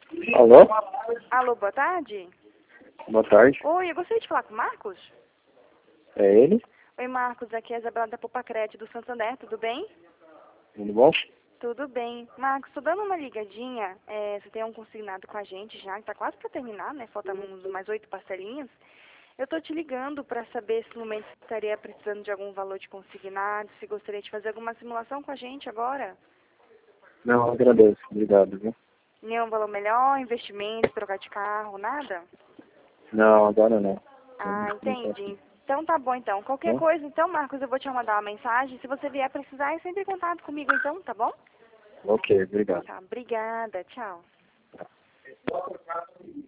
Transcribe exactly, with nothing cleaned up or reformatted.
Alô? Alô, boa tarde. Boa tarde. Oi, eu gostaria de falar com o Marcos. É ele? Oi, Marcos, aqui é a Isabela da Popacred do Santander, tudo bem? Tudo bom? Tudo bem. Marcos, tô dando uma ligadinha, é, você tem um consignado com a gente já, que tá quase para terminar, né? Faltam uns, mais oito parcelinhas. Eu tô te ligando para saber se no momento você estaria precisando de algum valor de consignado, se gostaria de fazer alguma simulação com a gente agora. Não, agradeço. Obrigado, viu? Nenhum valor melhor, investimento, trocar de carro, nada? Não, agora não. Ah, Não tá entendi. aqui. Então tá bom então. Qualquer Tá? coisa, então, Marcos, eu vou te mandar uma mensagem. Se você vier precisar, é sempre em contato comigo então, tá bom? Ok, obrigado. Tá, obrigada. Tchau.